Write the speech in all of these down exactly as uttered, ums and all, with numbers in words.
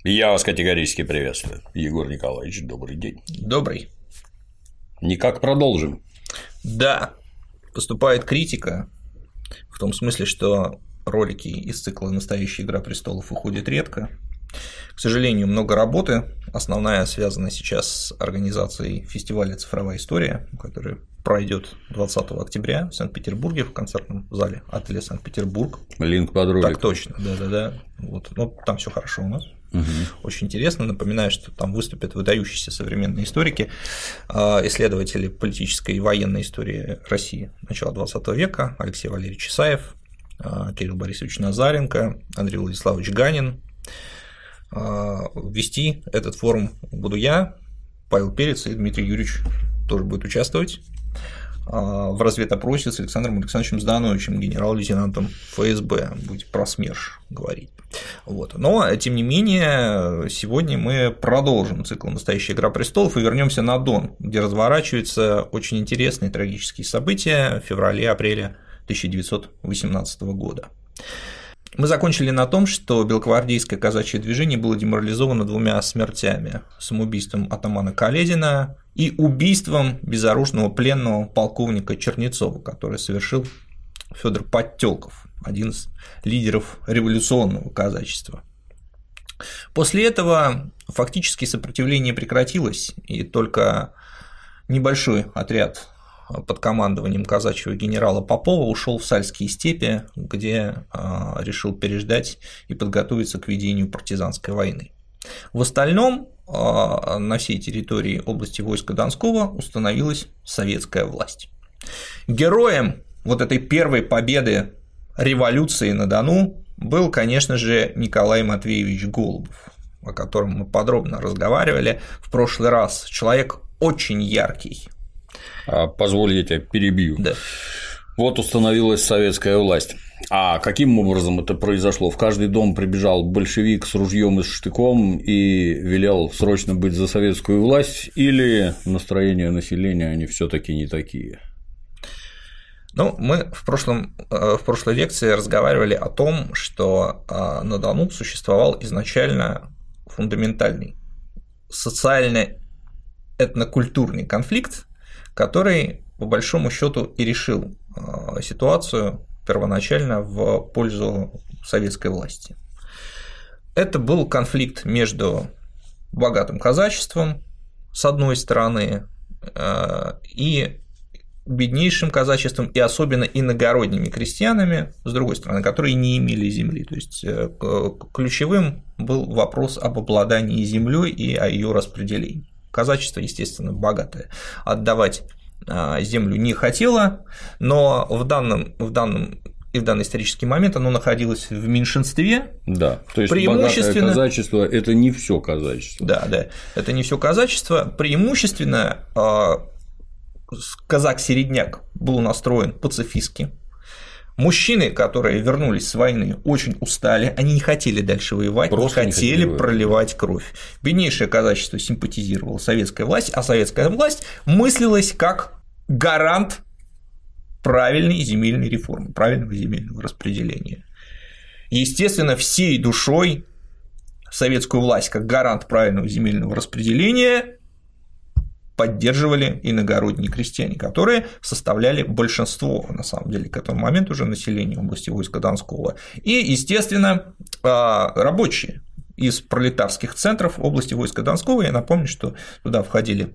Я вас категорически приветствую. Егор Николаевич, добрый день. Добрый. Никак продолжим. Да, поступает критика, в том смысле, что ролики из цикла «Настоящая игра престолов» выходят редко. К сожалению, много работы. Основная связана сейчас с организацией фестиваля «Цифровая история», который пройдет двадцатого октября в Санкт-Петербурге в концертном зале отеля «Санкт-Петербург». Линк под ролик. Так точно, да-да-да. Вот. Ну, там все хорошо у нас. Угу. Очень интересно. Напоминаю, что там выступят выдающиеся современные историки, исследователи политической и военной истории России начала двадцатого века: Алексей Валерьевич Исаев, Кирилл Борисович Назаренко, Андрей Владиславович Ганин. Вести этот форум буду я, Павел Перец и Дмитрий Юрьевич тоже будет участвовать в разведопросе с Александром Александровичем Здановичем, генерал-лейтенантом эф эс бэ, будет про СМЕРШ говорить. Вот. Но, тем не менее, сегодня мы продолжим цикл «Настоящая игра престолов» и вернемся на Дон, где разворачиваются очень интересные трагические события в феврале-апреле тысяча девятьсот восемнадцатого года. Мы закончили на том, что белогвардейское казачье движение было деморализовано двумя смертями – самоубийством атамана Каледина и убийством безоружного пленного полковника Чернецова, который совершил Федор Подтёлков, один из лидеров революционного казачества. После этого фактически сопротивление прекратилось, и только небольшой отряд под командованием казачьего генерала Попова ушел в Сальские степи, где решил переждать и подготовиться к ведению партизанской войны. В остальном на всей территории области войска Донского установилась советская власть. Героем вот этой первой победы революции на Дону был, конечно же, Николай Матвеевич Голубов, о котором мы подробно разговаривали в прошлый раз. Человек очень яркий. Позволь, я тебя перебью. Да. Вот установилась советская власть. А каким образом это произошло? В каждый дом прибежал большевик с ружьем и с штыком и велел срочно быть за советскую власть, или настроения населения они все-таки не такие? Ну, мы в, прошлом, в прошлой лекции разговаривали о том, что на Дону существовал изначально фундаментальный социально-этнокультурный конфликт, который, по большому счету, и решил ситуацию первоначально в пользу советской власти. Это был конфликт между богатым казачеством, с одной стороны, и беднейшим казачеством, и особенно иногородними крестьянами, с другой стороны, которые не имели земли. То есть ключевым был вопрос об обладании землей и о ее распределении. Казачество, естественно, богатое, отдавать землю не хотело, но в данном, в данном и в данный исторический момент оно находилось в меньшинстве. Да, то есть преимущественно... богатое казачество – это не все казачество. Да, да, это не все казачество. Преимущественно казак-середняк был настроен пацифистски. Мужчины, которые вернулись с войны, очень устали, они не хотели дальше воевать, Просто не хотели не проливать кровь. Беднейшее казачество симпатизировало советской власти, а советская власть мыслилась как гарант правильной земельной реформы, правильного земельного распределения. Естественно, всей душой советскую власть как гарант правильного земельного распределения поддерживали иногородние крестьяне, которые составляли большинство, на самом деле, к этому моменту уже населения области войска Донского, и, естественно, рабочие из пролетарских центров области войска Донского. Я напомню, что туда входили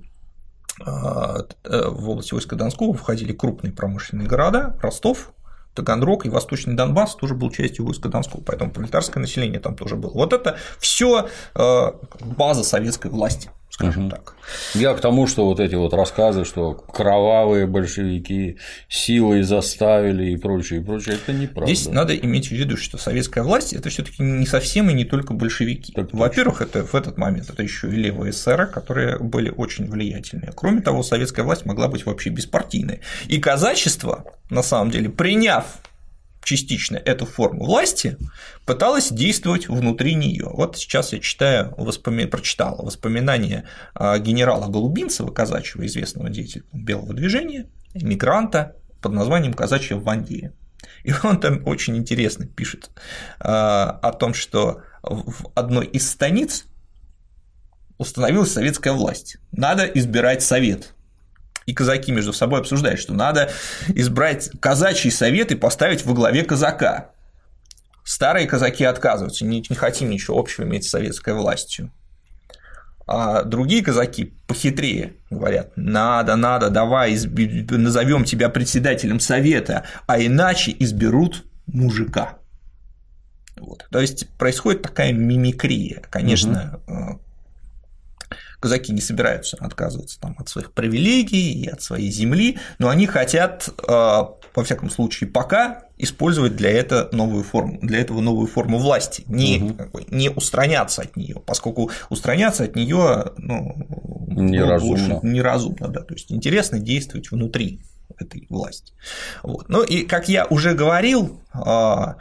в области войска Донского входили крупные промышленные города: Ростов, Таганрог и Восточный Донбасс тоже был частью войска Донского, поэтому пролетарское население там тоже было. Вот это все база советской власти, скажем угу. так. Я к тому, что вот эти вот рассказы, что кровавые большевики силой заставили и прочее, и прочее, это неправда. Здесь надо иметь в виду, что советская власть – это все-таки не совсем и не только большевики. Так, Во-первых, это в этот момент это еще и левые эсеры, которые были очень влиятельные. Кроме того, советская власть могла быть вообще беспартийной. И казачество, на самом деле, приняв частично эту форму власти, пыталась действовать внутри нее. Вот сейчас я читаю, воспоми... прочитал воспоминания генерала Голубинцева, казачьего, известного деятеля белого движения, эмигранта под названием «Казачья в Вандее». И он там очень интересно пишет о том, что в одной из станиц установилась советская власть. Надо избирать совет. И казаки между собой обсуждают, что надо избрать казачий совет и поставить во главе казака. Старые казаки отказываются, не, не хотим ничего общего иметь с советской властью. А другие казаки похитрее говорят: надо, надо, давай изби... назовем тебя председателем совета, а иначе изберут мужика. Вот. То есть происходит такая мимикрия. Конечно, угу. казаки не собираются отказываться там от своих привилегий и от своей земли, но они хотят, во всяком случае, пока использовать для этого новую форму, для этого новую форму власти, не, угу. какой, не устраняться от нее, поскольку устраняться от нее ну, неразумно. неразумно, да, то есть интересно действовать внутри этой власти. Вот. Ну и как я уже говорил, на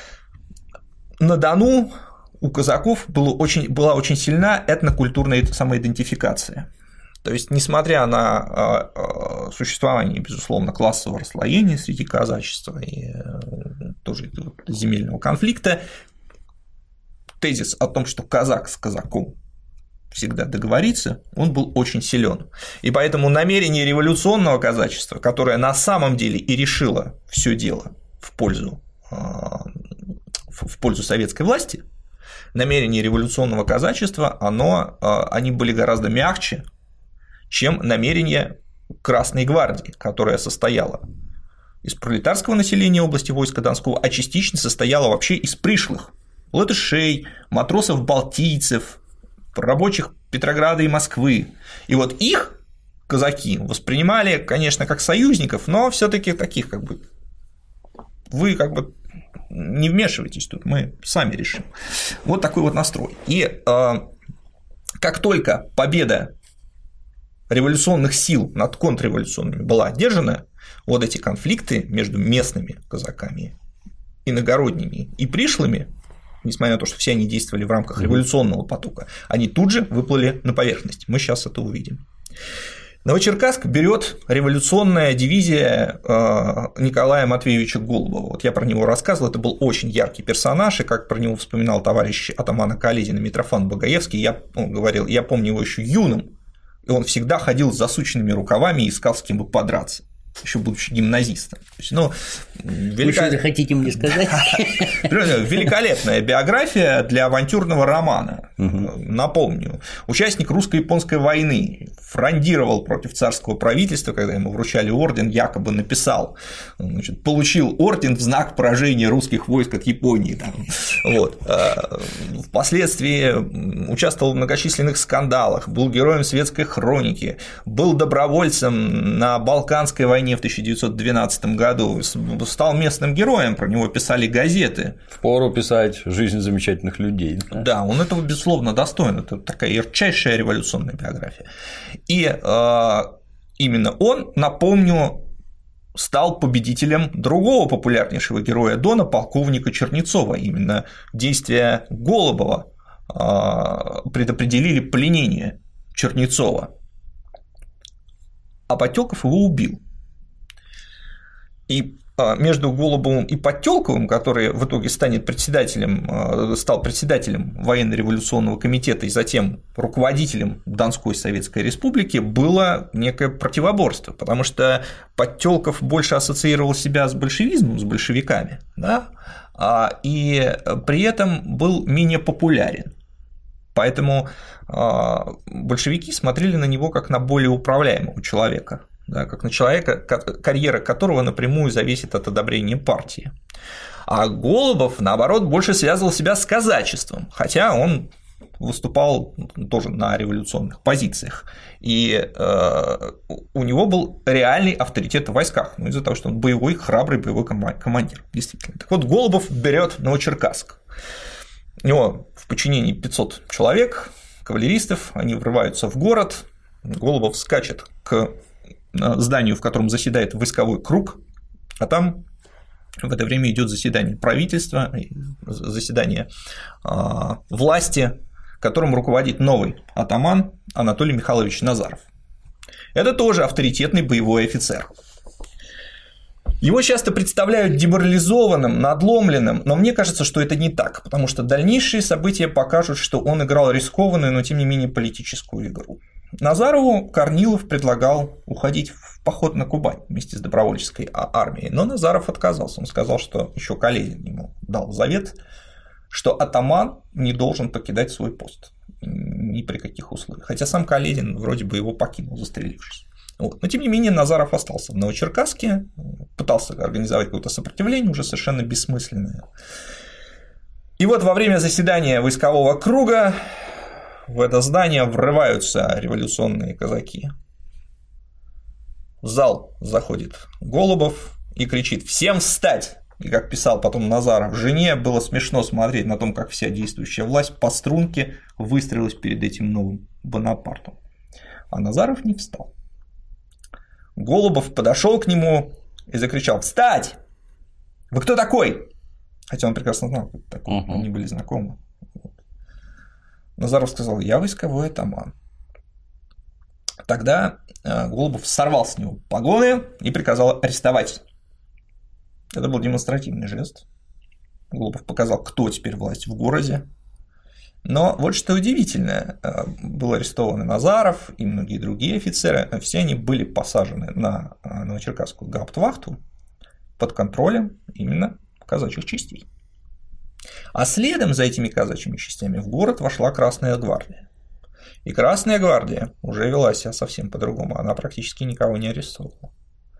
Дону у казаков было очень, была очень сильна этнокультурная самоидентификация. То есть, несмотря на существование, безусловно, классового расслоения среди казачества и тоже земельного конфликта, тезис о том, что казак с казаком всегда договорится, он был очень силен. И поэтому намерение революционного казачества, которое на самом деле и решило все дело в пользу, в пользу советской власти, намерения революционного казачества, оно, они были гораздо мягче, чем намерения Красной гвардии, которая состояла из пролетарского населения области войска Донского, а частично состояла вообще из пришлых латышей, матросов-балтийцев, рабочих Петрограда и Москвы. И вот их казаки воспринимали, конечно, как союзников, но все-таки таких, как бы, вы как бы не вмешивайтесь тут, мы сами решим. Вот такой вот настрой. И э, как только победа революционных сил над контрреволюционными была одержана, вот эти конфликты между местными казаками, иногородними и пришлыми, несмотря на то, что все они действовали в рамках революционного потока, они тут же выплыли на поверхность. Мы сейчас это увидим. Новочеркасск берет революционная дивизия Николая Матвеевича Голубова. Вот я про него рассказывал, это был очень яркий персонаж, и как про него вспоминал товарищ атамана Каледина Митрофан Багаевский, я он говорил, я помню его еще юным, и он всегда ходил с засученными рукавами и искал, с кем бы подраться, еще будучи гимназистом. То есть, ну, велика... Вы что хотите мне сказать? Великолепная биография для авантюрного романа. Угу. Напомню, участник русско-японской войны, фрондировал против царского правительства, когда ему вручали орден, якобы написал, значит, получил орден в знак поражения русских войск от Японии. Там. Вот. Впоследствии участвовал в многочисленных скандалах, был героем светской хроники, был добровольцем на Балканской войне в тысяча девятьсот двенадцатом году, стал местным героем, про него писали газеты. Впору писать «Жизнь замечательных людей». Да, да, он этого, безусловно, достоин, это такая ярчайшая революционная биография. И э, именно он, напомню, стал победителем другого популярнейшего героя Дона, полковника Чернецова. Именно действия Голубова э, предопределили пленение Чернецова, а Подтёлков его убил. И между Голубовым и Подтёлковым, который в итоге станет председателем, стал председателем военно-революционного комитета и затем руководителем Донской Советской Республики, было некое противоборство, потому что Подтёлков больше ассоциировал себя с большевизмом, с большевиками, да, и при этом был менее популярен. Поэтому большевики смотрели на него как на более управляемого человека. Да, как на человека, карьера которого напрямую зависит от одобрения партии. А Голубов, наоборот, больше связывал себя с казачеством, хотя он выступал тоже на революционных позициях, и э, у него был реальный авторитет в войсках, ну, из-за того, что он боевой, храбрый боевой командир, действительно. Так вот, Голубов берет Новочеркасск. У него в подчинении пятьсот человек, кавалеристов, они врываются в город, Голубов скачет к зданию, в котором заседает войсковой круг, а там в это время идет заседание правительства, заседание власти, которым руководит новый атаман Анатолий Михайлович Назаров. Это тоже авторитетный боевой офицер. Его часто представляют деморализованным, надломленным, но мне кажется, что это не так, потому что дальнейшие события покажут, что он играл рискованную, но тем не менее политическую игру. Назарову Корнилов предлагал уходить в поход на Кубань вместе с добровольческой армией, но Назаров отказался. Он сказал, что еще Каледин ему дал завет, что атаман не должен покидать свой пост ни при каких условиях. Хотя сам Каледин вроде бы его покинул, застрелившись. Вот. Но тем не менее Назаров остался в Новочеркасске, пытался организовать какое-то сопротивление, уже совершенно бессмысленное. И вот во время заседания войскового круга в это здание врываются революционные казаки. В зал заходит Голубов и кричит: «Всем встать!» И, как писал потом Назаров жене, было смешно смотреть на том, как вся действующая власть по струнке выстроилась перед этим новым Бонапартом. А Назаров не встал. Голубов подошел к нему и закричал: «Встать! Вы кто такой?» Хотя он прекрасно знал, кто такой, uh-huh. они были знакомы. Назаров сказал: «Я войсковой атаман». Тогда Голубов сорвал с него погоны и приказал арестовать. Это был демонстративный жест. Голубов показал, кто теперь власть в городе. Но вот что удивительное, был арестован Назаров и многие другие офицеры, все они были посажены на Новочеркасскую гауптвахту под контролем именно казачьих частей. А следом за этими казачьими частями в город вошла Красная гвардия. И Красная гвардия уже вела себя совсем по-другому, она практически никого не арестовывала.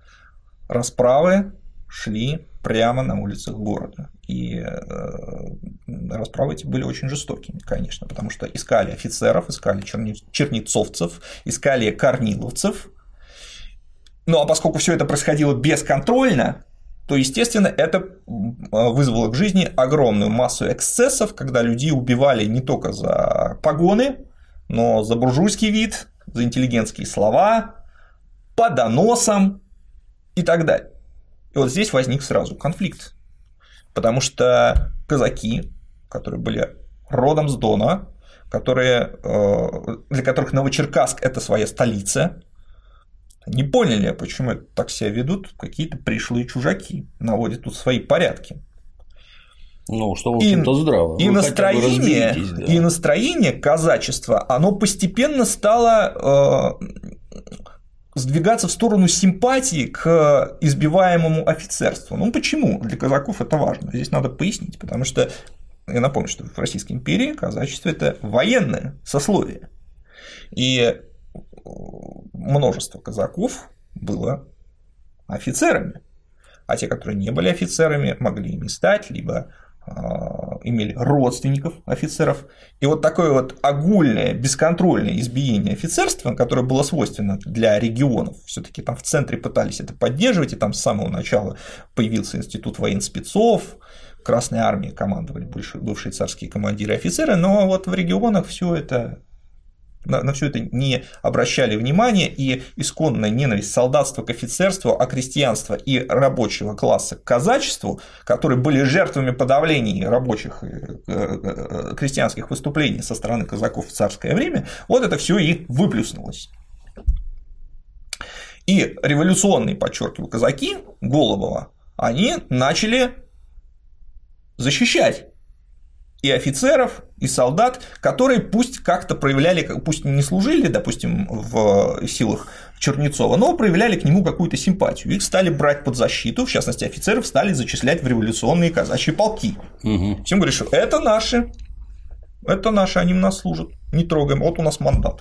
Расправы шли прямо на улицах города. И расправы эти были очень жестокими, конечно, потому что искали офицеров, искали чернецовцев, искали корниловцев. Ну а поскольку все это происходило бесконтрольно, то, естественно, это вызвало к жизни огромную массу эксцессов, когда людей убивали не только за погоны, но за буржуйский вид, за интеллигентские слова, по доносам и так далее. И вот здесь возник сразу конфликт, потому что казаки, которые были родом с Дона, которые, для которых Новочеркасск – это своя столица, не поняли, почему это так себя ведут какие-то пришлые чужаки, наводят тут свои порядки. Ну, что, в общем-то, здраво. И настроение, да. и настроение казачества, оно постепенно стало сдвигаться в сторону симпатии к избиваемому офицерству. Ну, почему? Для казаков это важно. Здесь надо пояснить, потому что я напомню, что в Российской империи казачество – это военное сословие. И множество казаков было офицерами, а те, которые не были офицерами, могли ими стать, либо имели родственников офицеров. И вот такое вот огульное, бесконтрольное избиение офицерства, которое было свойственно для регионов, все-таки там в центре пытались это поддерживать, и там с самого начала появился институт военспецов, Красной армией командовали бывшие царские командиры и офицеры, но вот в регионах все это на, на все это не обращали внимания, и исконная ненависть солдатства к офицерству, а крестьянства и рабочего класса к казачеству, которые были жертвами подавлений рабочих крестьянских выступлений со стороны казаков в царское время, вот это все и выплюснулось. И революционные, подчеркиваю, казаки Голубова, они начали защищать и офицеров, и солдат, которые пусть как-то проявляли, пусть не служили, допустим, в силах Чернецова, но проявляли к нему какую-то симпатию. Их стали брать под защиту, в частности, офицеров стали зачислять в революционные казачьи полки. Угу. Всем говорят, что это наши, это наши, они у нас служат, не трогаем, вот у нас мандат.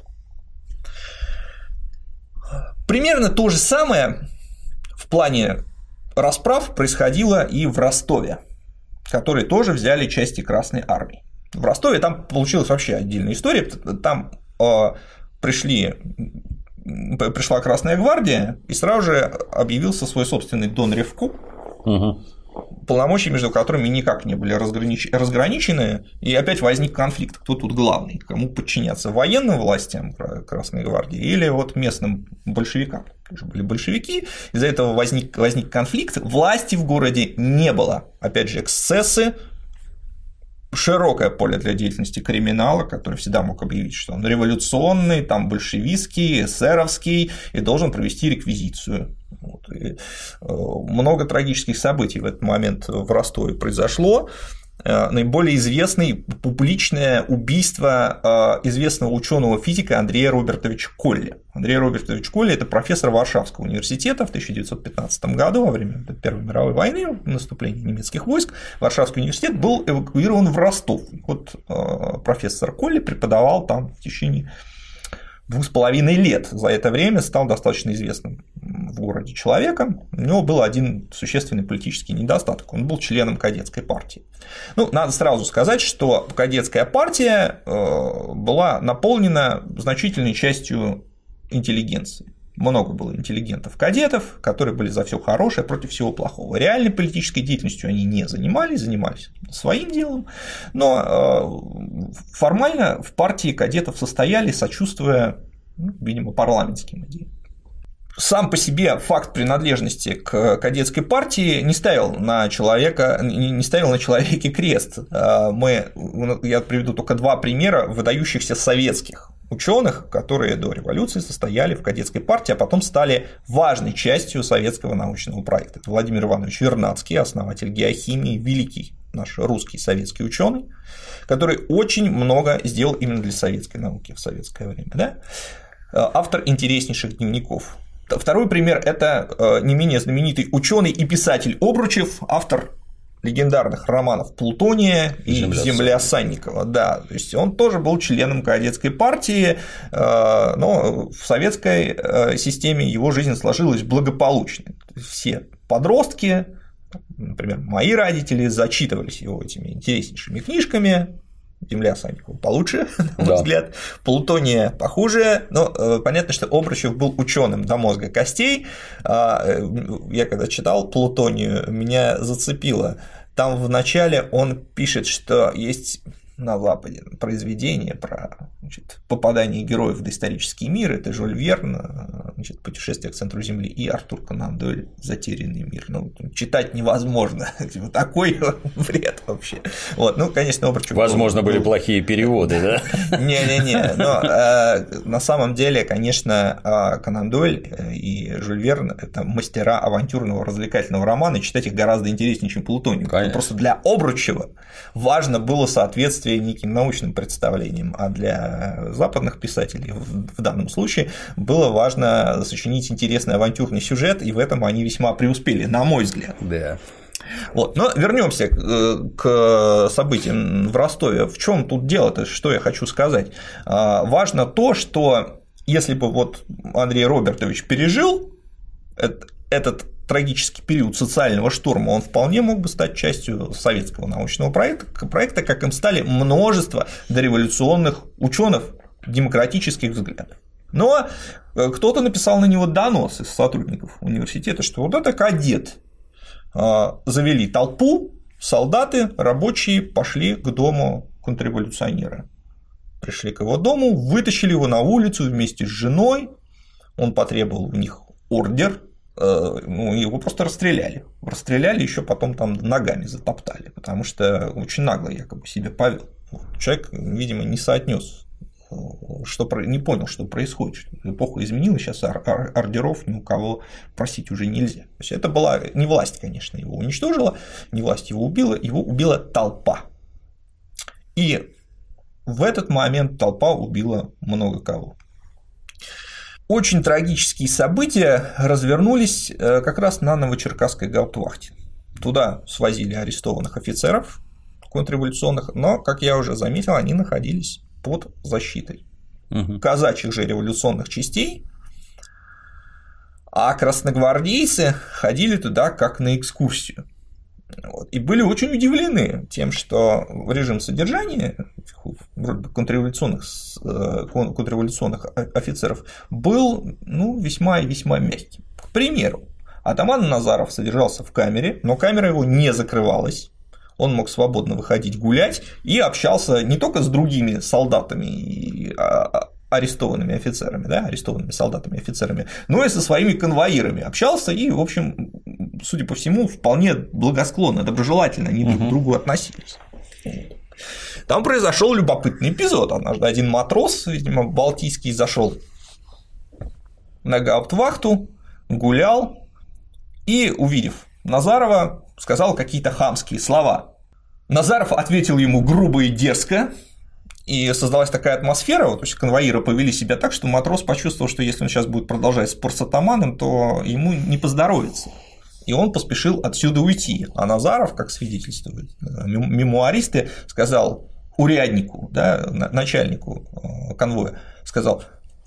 Примерно то же самое в плане расправ происходило и в Ростове, которые тоже взяли части Красной армии. В Ростове там получилась вообще отдельная история. Там э, пришли, пришла Красная гвардия, и сразу же объявился свой собственный Дон Ревко, угу. полномочия между которыми никак не были разгранич... разграничены, и опять возник конфликт, кто тут главный, кому подчиняться, военным властям Красной гвардии или вот местным большевикам. Были большевики, из-за этого возник, возник конфликт, власти в городе не было, опять же, эксцессы, широкое поле для деятельности криминала, который всегда мог объявить, что он революционный, там большевистский, эсеровский и должен провести реквизицию Вот. И много трагических событий в этот момент в Ростове произошло. Наиболее известный – публичное убийство известного ученого-физика Андрея Робертовича Колли. Андрей Робертович Колли – это профессор Варшавского университета в тысяча девятьсот пятнадцатом году, во время Первой мировой войны, наступления немецких войск. Варшавский университет был эвакуирован в Ростов. Вот профессор Колли преподавал там в течение двух с половиной лет. За это время стал достаточно известным в городе человеком. У него был один существенный политический недостаток. Он был членом кадетской партии. Ну, надо сразу сказать, что кадетская партия была наполнена значительной частью интеллигенции. Много было интеллигентов-кадетов, которые были за все хорошее против всего плохого. Реальной политической деятельностью они не занимались, занимались своим делом, но формально в партии кадетов состояли, сочувствуя, ну, видимо, парламентским идеям. Сам по себе факт принадлежности к кадетской партии не ставил на человека, не ставил на человеке крест. Мы, я приведу только два примера выдающихся советских ученых, которые до революции состояли в кадетской партии, а потом стали важной частью советского научного проекта. Это Владимир Иванович Вернадский, основатель геохимии, великий наш русский советский ученый, который очень много сделал именно для советской науки в советское время. Да? Автор интереснейших дневников. Второй пример – это не менее знаменитый ученый и писатель Обручев, автор легендарных романов «Плутония» и «Земля, Земля Санникова». Да, то есть он тоже был членом кадетской партии, но в советской системе его жизнь сложилась благополучно. Все подростки, например, мои родители, зачитывались его этими интереснейшими книжками. «Земля Санникова» получше, на мой да. взгляд, «Плутония» похуже, но понятно, что Обручев был ученым до мозга костей. Я когда читал «Плутонию», меня зацепило. Там в начале он пишет, что есть на Западе произведение про, значит, попадание героев в доисторический мир. Это Жюль Верн, значит, «Путешествие к центру Земли», и Артур Конан Дойль «Затерянный мир». Ну, читать невозможно. Такой бред вообще. Вот, ну, конечно, Обручев. Возможно, был... были плохие переводы, да? Не-не-не. Но э, на самом деле, конечно, Конан Дойль и Жюль Верн – это мастера авантюрного развлекательного романа, и читать их гораздо интереснее, чем «Плутонию». Просто для Обручева важно было соответствие неким научным представлениям, а для западных писателей в данном случае было важно сочинить интересный авантюрный сюжет, и в этом они весьма преуспели, на мой взгляд. Да. Вот. Но вернемся к событиям в Ростове. В чем тут дело-то, что я хочу сказать? Важно то, что если бы вот Андрей Робертович пережил этот трагический период социального шторма, он вполне мог бы стать частью советского научного проекта, проекта, как им стали множество дореволюционных ученых демократических взглядов. Но кто-то написал на него донос из сотрудников университета, что вот это кадет. Завели толпу, солдаты, рабочие пошли к дому контрреволюционера. Пришли к его дому, вытащили его на улицу вместе с женой, он потребовал у них ордер. Ну, его просто расстреляли. Расстреляли, еще потом там ногами затоптали, потому что очень нагло якобы себя повел. Человек, видимо, не соотнес, что не понял, что происходит. Эпоха изменилась, сейчас ордеров ни у кого просить уже нельзя. То есть это была не власть, конечно, его уничтожила, не власть его убила, его убила толпа. И в этот момент толпа убила много кого. Очень трагические события развернулись как раз на Новочеркасской гауптвахте. Туда свозили арестованных офицеров контрреволюционных, но, как я уже заметил, они находились под защитой угу. казачьих же революционных частей, а красногвардейцы ходили туда как на экскурсию. Вот. И были очень удивлены тем, что режим содержания вроде бы контрреволюционных, контрреволюционных офицеров был, ну, весьма и весьма мягким. К примеру, атаман Назаров содержался в камере, но камера его не закрывалась. Он мог свободно выходить гулять и общался не только с другими солдатами и арестованными офицерами, да, арестованными солдатами и офицерами, но и со своими конвоирами общался и, в общем, судя по всему, вполне благосклонно, доброжелательно они друг к другу относились. Там произошел любопытный эпизод. Однажды один матрос, видимо, балтийский, зашел на гауптвахту, гулял, и, увидев Назарова, сказал какие-то хамские слова. Назаров ответил ему грубо и дерзко, и создалась такая атмосфера, то есть конвоиры повели себя так, что матрос почувствовал, что если он сейчас будет продолжать спор с атаманом, то ему не поздоровится. И он поспешил отсюда уйти. А Назаров, как свидетельствуют мемуаристы, сказал уряднику, да, начальнику конвоя, сказал: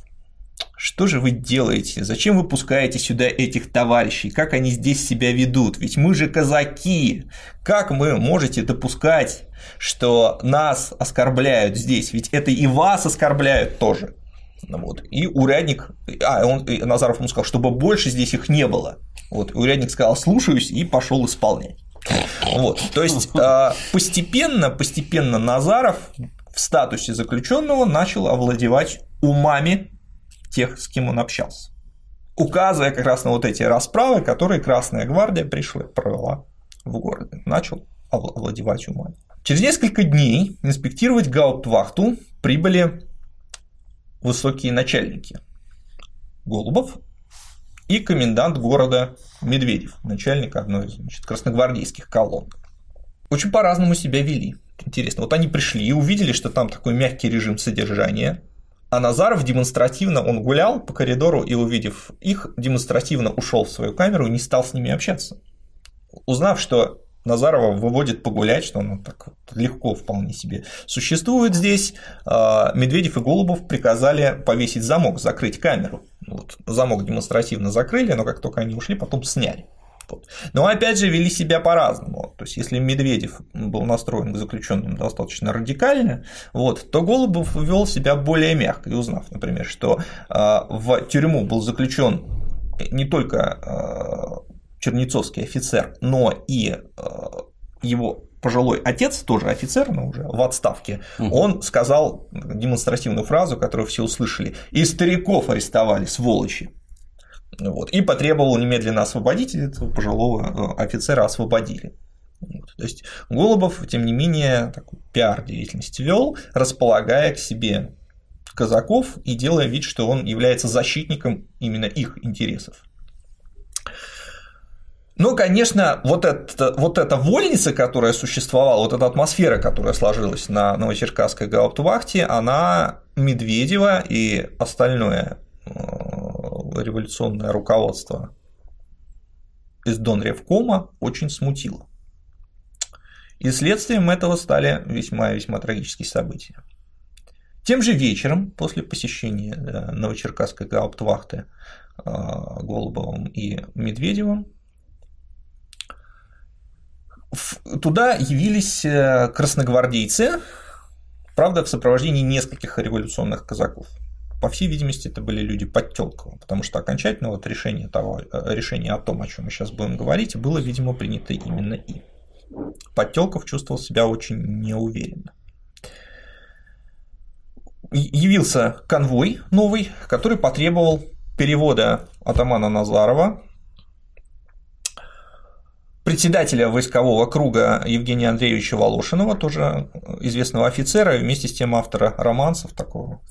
что же вы делаете? Зачем вы пускаете сюда этих товарищей? Как они здесь себя ведут? Ведь мы же казаки. Как вы можете допускать, что нас оскорбляют здесь? Ведь это и вас оскорбляют тоже. Вот. И урядник, а он, и Назаров ему сказал, чтобы больше здесь их не было. Вот. И урядник сказал: слушаюсь, и пошел исполнять. Вот. То есть постепенно, постепенно Назаров в статусе заключенного начал овладевать умами тех, с кем он общался, указывая как раз на вот эти расправы, которые Красная гвардия пришла, провела в городе, начал овладевать умами. Через несколько дней инспектировать гауптвахту прибыли высокие начальники: Голубов и комендант города Медведев, начальник одной из, значит, красногвардейских колонн. Очень по-разному себя вели. Интересно, вот они пришли и увидели, что там такой мягкий режим содержания. А Назаров демонстративно, он гулял по коридору и, увидев их, демонстративно ушел в свою камеру и не стал с ними общаться. Узнав, что Назарова выводит погулять, что он так легко вполне себе существует здесь, Медведев и Голубов приказали повесить замок, закрыть камеру. Вот. Замок демонстративно закрыли, но как только они ушли, потом сняли. Вот. Но опять же вели себя по-разному. То есть, если Медведев был настроен к заключенным достаточно радикально, вот, то Голубов вел себя более мягко. И узнав, например, что в тюрьму был заключен не только чернецовский офицер, но и его пожилой отец, тоже офицер, но уже в отставке, угу. Он сказал демонстративную фразу, которую все услышали: и стариков арестовали, сволочи. Вот, и потребовал немедленно освободить этого пожилого офицера, освободили. Вот, то есть Голубов, тем не менее, такую пиар-деятельность вел, располагая к себе казаков и делая вид, что он является защитником именно их интересов. Ну, конечно, вот, это, вот эта вольница, которая существовала, вот эта атмосфера, которая сложилась на Новочеркасской гауптвахте, она Медведева и остальное революционное руководство из Донревкома очень смутило. И следствием этого стали весьма-весьма трагические события. Тем же вечером, после посещения Новочеркасской гауптвахты Голубовым и Медведевым, туда явились красногвардейцы, правда, в сопровождении нескольких революционных казаков. По всей видимости, это были люди Подтёлкова, потому что окончательно вот решение, того, решение о том, о чем мы сейчас будем говорить, было, видимо, принято именно им. Подтёлков чувствовал себя очень неуверенно. Явился конвой новый, который потребовал перевода атамана Назарова, председателя войскового круга Евгения Андреевича Волошинова, тоже известного офицера, и вместе с тем автора романсов, такого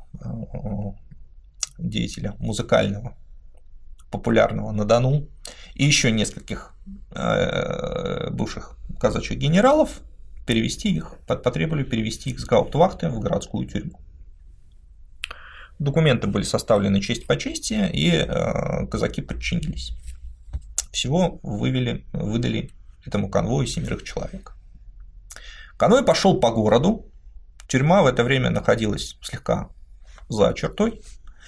деятеля музыкального, популярного на Дону, и еще нескольких бывших казачьих генералов, перевести их, потребовали перевести их с гауптвахты в городскую тюрьму. Документы были составлены честь по чести, и казаки подчинились. Всего вывели, выдали этому конвою семерых человек. Конвой пошел по городу, тюрьма в это время находилась слегка за чертой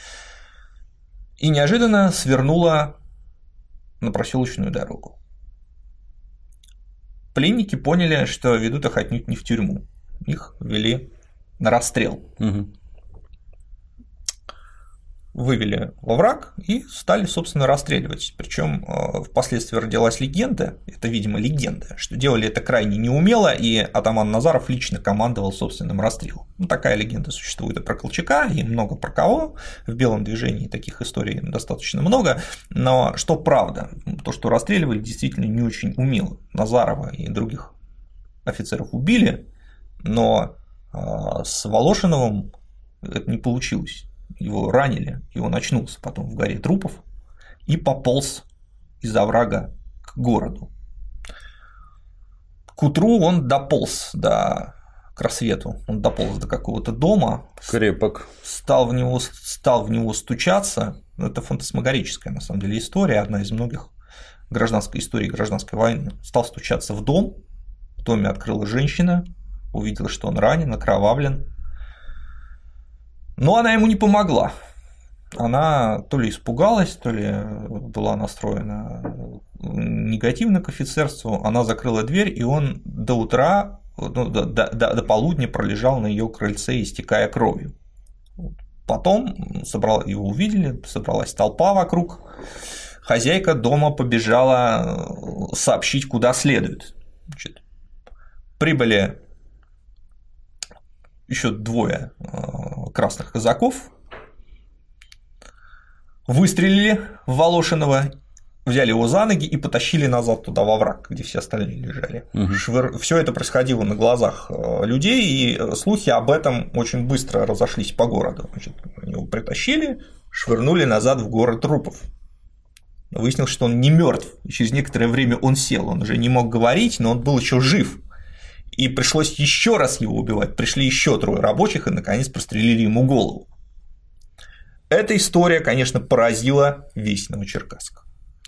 и неожиданно свернула на проселочную дорогу. Пленники поняли, что ведут их отнюдь не в тюрьму, их вели на расстрел. Угу. Вывели во враг и стали, собственно, расстреливать. Причем впоследствии родилась легенда, это, видимо, легенда, что делали это крайне неумело, и атаман Назаров лично командовал собственным расстрелом. Ну, такая легенда существует и про Колчака, и много про кого. В белом движении таких историй достаточно много. Но что правда, то, что расстреливали, действительно не очень умело. Назарова и других офицеров убили, но с Волошиновым это не получилось. Его ранили, и он очнулся потом в горе трупов и пополз из оврага к городу. К утру он дополз до к рассвету, он дополз до какого-то дома, крепок, стал в него, стал в него стучаться. Это фантасмагорическая, на самом деле, история, одна из многих гражданской истории гражданской войны. Стал стучаться в дом, в доме открыла женщина, увидела, что он ранен, окровавлен, но она ему не помогла. Она то ли испугалась, то ли была настроена негативно к офицерству, она закрыла дверь, и он до утра, ну, до, до, до полудня пролежал на ее крыльце, истекая кровью. Потом собрал, его увидели, собралась толпа вокруг, хозяйка дома побежала сообщить, куда следует. Значит, прибыли еще двое красных казаков, выстрелили в Волошиного, взяли его за ноги и потащили назад туда, во враг, где все остальные лежали. Угу. Швыр... Все это происходило на глазах людей, и слухи об этом очень быстро разошлись по городу. Значит, его притащили, швырнули назад в город трупов. Выяснилось, что он не мертв. Через некоторое время он сел, он уже не мог говорить, но он был еще жив. И пришлось еще раз его убивать. Пришли еще трое рабочих и, наконец, прострелили ему голову. Эта история, конечно, поразила весь Новочеркасск.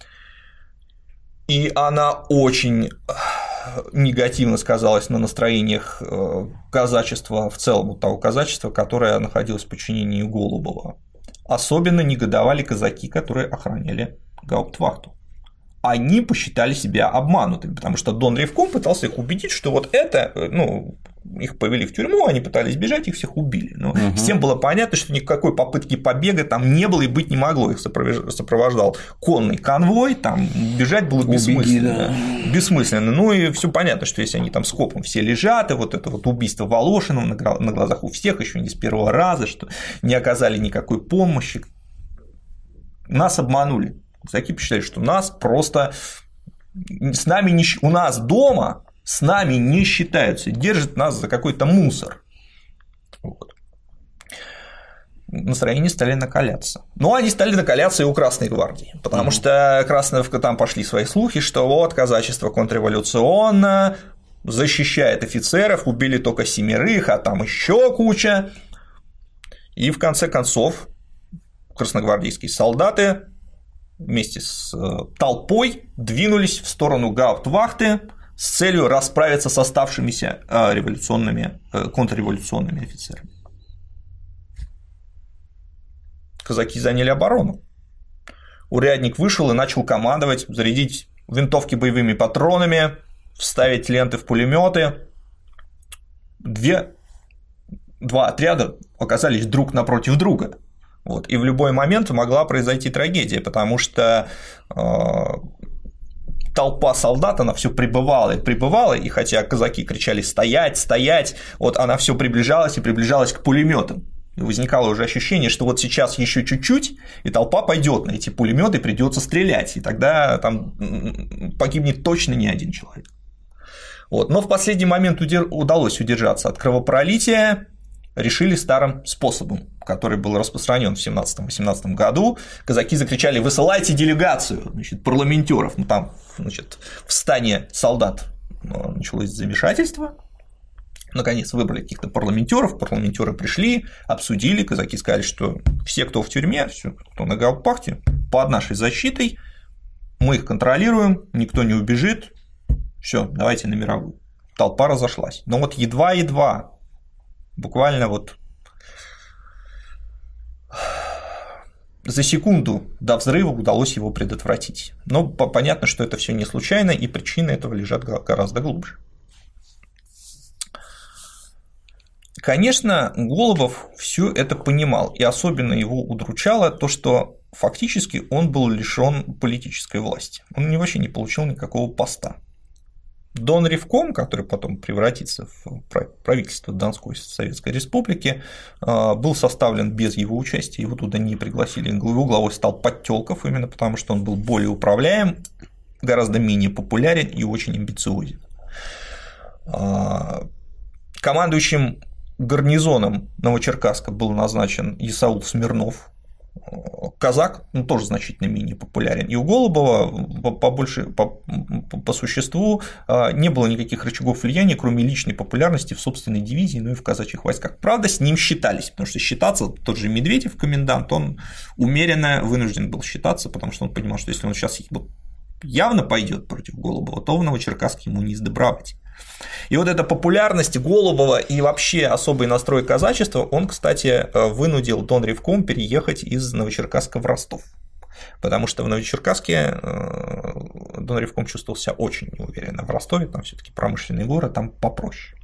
И она очень негативно сказалась на настроениях казачества в целом, того казачества, которое находилось в подчинении Голубова. Особенно негодовали казаки, которые охраняли гауптвахту. Они посчитали себя обманутыми, потому что Дон Ревком пытался их убедить, что вот это, ну, их повели в тюрьму, они пытались бежать, их всех убили. Но угу. Всем было понятно, что никакой попытки побега там не было и быть не могло. Их сопровождал конный конвой, там бежать было бессмысленно. Убеги, да. Бессмысленно. Ну и все понятно, что если они там скопом все лежат, и вот это вот убийство Волошиного на глазах у всех, еще не с первого раза, что не оказали никакой помощи. Нас обманули. Казаки посчитали, что нас просто с нами не... у нас дома с нами не считаются, держат нас за какой-то мусор. Вот. Настроения стали накаляться. Но они стали накаляться и у Красной гвардии, потому mm-hmm. что Красная, там пошли свои слухи, что вот казачество контрреволюционно, защищает офицеров, убили только семерых, а там еще куча. И в конце концов красногвардейские солдаты вместе с толпой двинулись в сторону гауптвахты с целью расправиться с оставшимися революционными, контрреволюционными офицерами. Казаки заняли оборону. Урядник вышел и начал командовать, зарядить винтовки боевыми патронами, вставить ленты в пулеметы. Две, два отряда оказались друг напротив друга. Вот. И в любой момент могла произойти трагедия, потому что э, толпа солдат, она все прибывала и прибывала, и хотя казаки кричали «стоять, стоять», вот она все приближалась и приближалась к пулеметам. И возникало уже ощущение, что вот сейчас еще чуть-чуть, и толпа пойдет на эти пулеметы, придется стрелять, и тогда там погибнет точно не один человек. Вот. Но в последний момент удалось удержаться от кровопролития, решили старым способом, который был распространен в семнадцатом-восемнадцатом году. Казаки закричали: «Высылайте делегацию, значит, парламентеров». Ну, там, значит, в стане солдат началось замешательство. Наконец выбрали каких-то парламентеров, парламентеры пришли, обсудили, казаки сказали, что все, кто в тюрьме, все, кто на гауптвахте, под нашей защитой, мы их контролируем, никто не убежит, все, давайте на мировую. Толпа разошлась. Но вот едва-едва, буквально вот за секунду до взрыва удалось его предотвратить. Но понятно, что это все не случайно, и причины этого лежат гораздо глубже. Конечно, Голубов все это понимал, и особенно его удручало то, что фактически он был лишен политической власти. Он вообще не получил никакого поста. Дон Ревком, который потом превратится в правительство Донской Советской Республики, был составлен без его участия, его туда не пригласили. Его главой стал Подтёлков, именно потому что он был более управляем, гораздо менее популярен и очень амбициозен. Командующим гарнизоном Новочеркасска был назначен Исаул Смирнов, казак, ну, тоже значительно менее популярен. И у Голубова по, по, больше, по, по существу не было никаких рычагов влияния, кроме личной популярности в собственной дивизии, ну и в казачьих войсках. Правда, с ним считались, потому что считаться тот же Медведев, комендант, он умеренно вынужден был считаться, потому что он понимал, что если он сейчас явно пойдет против Голубова, то в Новочеркасске ему не сдобровать. И вот эта популярность Голубова и вообще особый настрой казачества, он, кстати, вынудил Дон Ревком переехать из Новочеркасска в Ростов, потому что в Новочеркасске Дон Ревком чувствовал себя очень неуверенно, в Ростове там все-таки промышленный город, там попроще.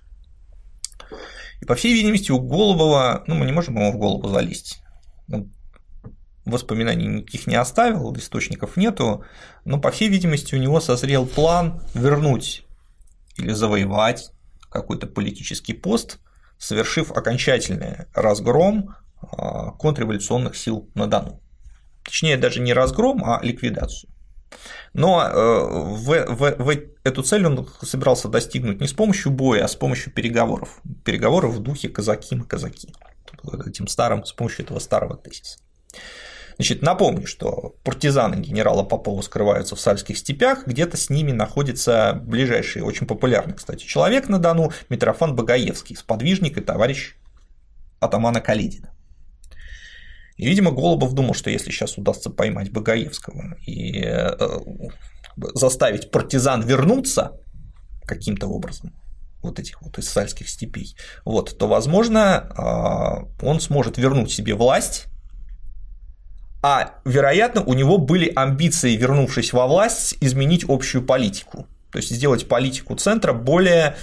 И по всей видимости у Голубова, ну мы не можем ему в голову залезть, воспоминаний никаких не оставил, источников нету, но по всей видимости у него созрел план вернуть или завоевать какой-то политический пост, совершив окончательный разгром контрреволюционных сил на Дону. Точнее, даже не разгром, а ликвидацию. Но в, в, в эту цель он собирался достигнуть не с помощью боя, а с помощью переговоров. Переговоров в духе казаки мы казаки. Этим старым, с помощью этого старого тезиса. Значит, напомню, что партизаны генерала Попова скрываются в Сальских степях, где-то с ними находится ближайший, очень популярный, кстати, человек на Дону, Митрофан Багаевский, сподвижник и товарищ атамана Каледина. И, видимо, Голубов думал, что если сейчас удастся поймать Багаевского и заставить партизан вернуться каким-то образом, вот этих вот из Сальских степей, вот, то, возможно, он сможет вернуть себе власть. А, вероятно, у него были амбиции, вернувшись во власть, изменить общую политику, то есть сделать политику центра более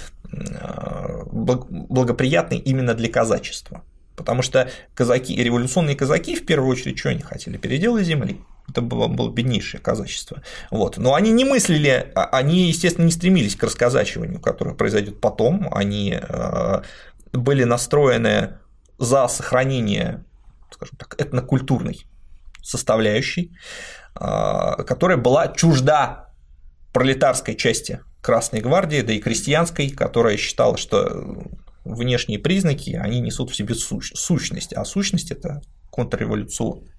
благоприятной именно для казачества. Потому что казаки, революционные казаки, в первую очередь, что они хотели? Переделы земли. Это было, было беднейшее казачество. Вот. Но они не мыслили, они, естественно, не стремились к расказачиванию, которое произойдет потом. Они были настроены за сохранение, скажем так, этнокультурной составляющей, которая была чужда пролетарской части Красной гвардии, да и крестьянской, которая считала, что внешние признаки, они несут в себе сущность, а сущность – это контрреволюционная.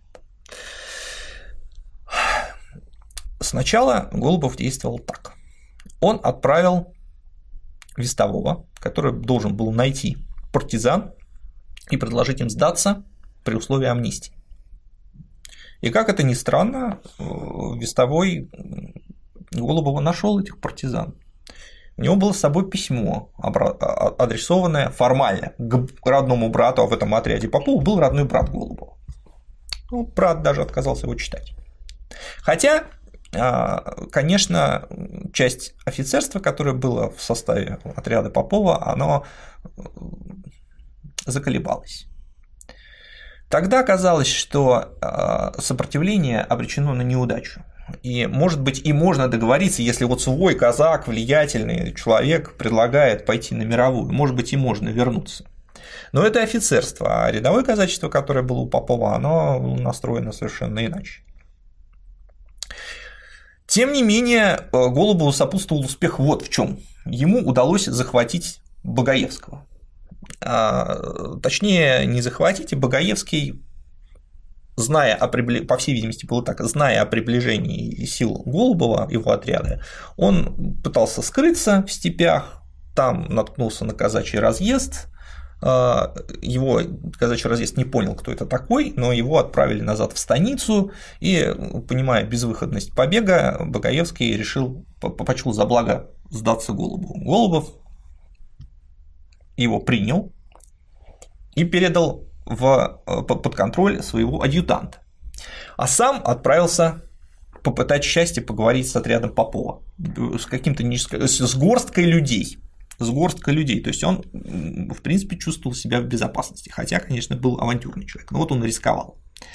Сначала Голубов действовал так. Он отправил вестового, который должен был найти партизан и предложить им сдаться при условии амнистии. И как это ни странно, вестовой Голубова нашел этих партизан. У него было с собой письмо, адресованное формально к родному брату, а в этом отряде Попова был родной брат Голубова. Ну, брат даже отказался его читать. Хотя, конечно, часть офицерства, которое было в составе отряда Попова, оно заколебалось. Тогда казалось, что сопротивление обречено на неудачу. И, может быть, и можно договориться, если вот свой казак, влиятельный человек предлагает пойти на мировую, может быть, и можно вернуться. Но это офицерство, а рядовое казачество, которое было у Попова, оно настроено совершенно иначе. Тем не менее, Голубову сопутствовал успех вот в чем. Ему удалось захватить Багаевского. А, точнее, не захватить, и Багаевский, зная о прибли... по всей видимости, было так, зная о приближении сил Голубова, его отряда, он пытался скрыться в степях, там наткнулся на казачий разъезд, его казачий разъезд не понял, кто это такой, но его отправили назад в станицу, и, понимая безвыходность побега, Багаевский решил, почел за благо сдаться Голубову. Голубов его принял и передал в, под контроль своего адъютанта, а сам отправился попытать счастье поговорить с отрядом Попова, с каким-то с горсткой людей, с горсткой людей, то есть он, в принципе, чувствовал себя в безопасности, хотя, конечно, был авантюрный человек, но вот он рисковал.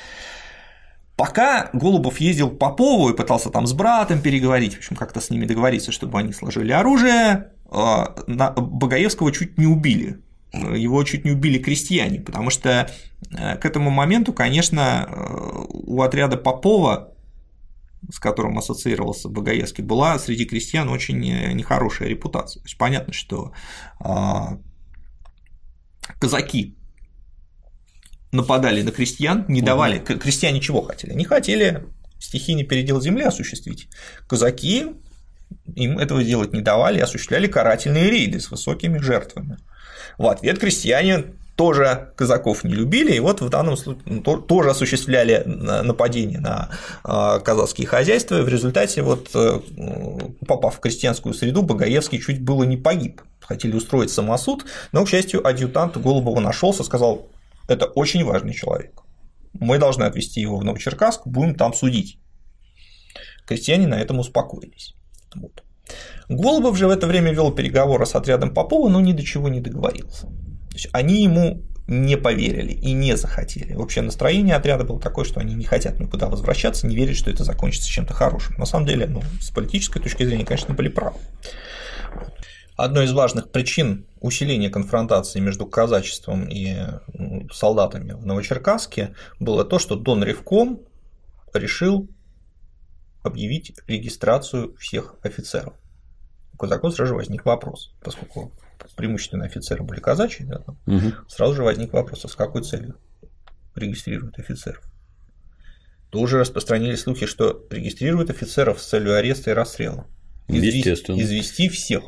Пока Голубов ездил к Попову и пытался там с братом переговорить, в общем, как-то с ними договориться, чтобы они сложили оружие, Багаевского чуть не убили. Его чуть не убили крестьяне, потому что к этому моменту, конечно, у отряда Попова, с которым ассоциировался Багаевский, была среди крестьян очень нехорошая репутация. То есть понятно, что казаки нападали на крестьян, не давали. Угу. Крестьяне чего хотели? Они хотели стихийный передел земли осуществить. Казаки им этого делать не давали, осуществляли карательные рейды с высокими жертвами. В ответ крестьяне тоже казаков не любили, и вот в данном случае тоже осуществляли нападение на казацкие хозяйства, и в результате, вот, попав в крестьянскую среду, Багаевский чуть было не погиб. Хотели устроить самосуд, но, к счастью, адъютант Голубова нашелся, сказал: это очень важный человек, мы должны отвезти его в Новочеркасск, будем там судить. Крестьяне на этом успокоились. Вот. Голубов же в это время вел переговоры с отрядом Попова, но ни до чего не договорился. То есть они ему не поверили и не захотели. Вообще настроение отряда было такое, что они не хотят никуда возвращаться, не верят, что это закончится чем-то хорошим. На самом деле, ну, с политической точки зрения, конечно, были правы. Одной из важных причин усиления конфронтации между казачеством и солдатами в Новочеркасске было то, что Дон Ревком решил объявить регистрацию всех офицеров. У казаков сразу же возник вопрос, поскольку преимущественно офицеры были казачьи, да, угу. Сразу же возник вопрос, а с какой целью регистрируют офицеров? То уже распространились слухи, что регистрируют офицеров с целью ареста и расстрела. Естественно. Извести всех.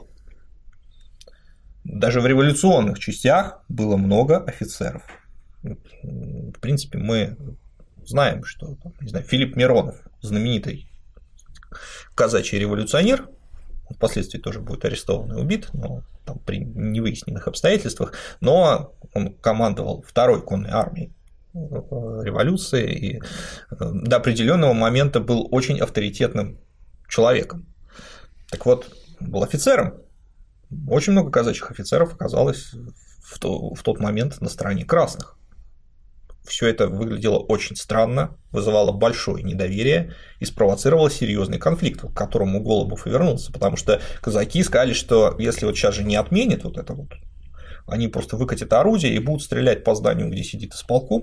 Даже в революционных частях было много офицеров. В принципе, мы знаем, что не знаю, Филипп Миронов, знаменитый казачий революционер, впоследствии тоже будет арестован и убит, но там при невыясненных обстоятельствах, но он командовал второй конной армией революции и до определенного момента был очень авторитетным человеком. Так вот, был офицером. Очень много казачьих офицеров оказалось в, то, в тот момент на стороне красных. Все это выглядело очень странно, вызывало большое недоверие и спровоцировало серьезный конфликт, к которому Голубов и вернулся, потому что казаки сказали, что если вот сейчас же не отменят вот это вот, они просто выкатят орудие и будут стрелять по зданию, где сидит исполком,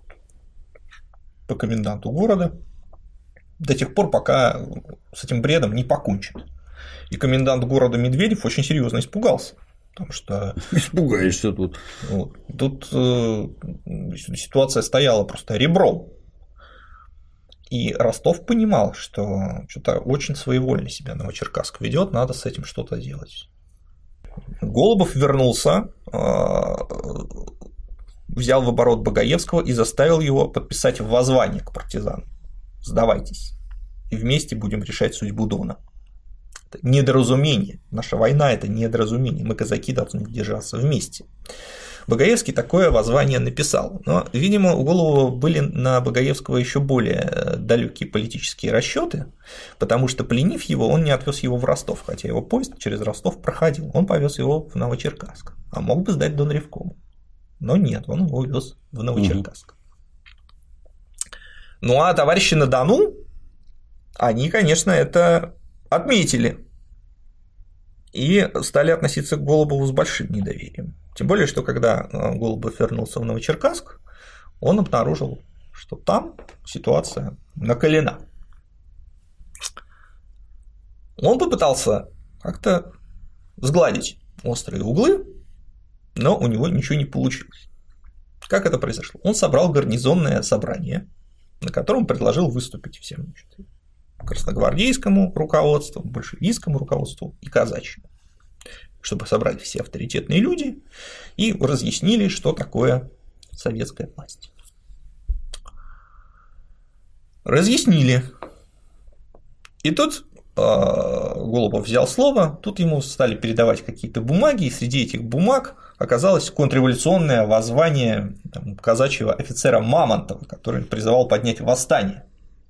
по коменданту города, до тех пор, пока с этим бредом не покончат. И комендант города Медведев очень серьезно испугался. Потому что испугаешься тут. Вот, тут э, ситуация стояла просто ребром. И Ростов понимал, что что-то очень своевольно себя Новочеркасск ведет, надо с этим что-то делать. Голубов вернулся, э, взял в оборот Багаевского и заставил его подписать воззвание к партизанам. Сдавайтесь, и вместе будем решать судьбу Дона. Это недоразумение. Наша война – это недоразумение. Мы, казаки, должны держаться вместе. Багаевский такое воззвание написал, но, видимо, у Голубова были на Багаевского еще более далекие политические расчеты, потому что, пленив его, он не отвез его в Ростов, хотя его поезд через Ростов проходил. Он повез его в Новочеркасск, а мог бы сдать Дон Ревкому. Но нет, он его вез в Новочеркасск. Угу. Ну а товарищи на Дону, они, конечно, это отметили и стали относиться к Голубову с большим недоверием. Тем более, что когда Голубов вернулся в Новочеркасск, он обнаружил, что там ситуация накалена. Он попытался как-то сгладить острые углы, но у него ничего не получилось. Как это произошло? Он собрал гарнизонное собрание, на котором предложил выступить всем красногвардейскому руководству, большевистскому руководству и казачьему, чтобы собрали все авторитетные люди и разъяснили, что такое советская власть. Разъяснили. И тут Голубов взял слово, тут ему стали передавать какие-то бумаги, и среди этих бумаг оказалось контрреволюционное воззвание там, казачьего офицера Мамонтова, который призывал поднять восстание.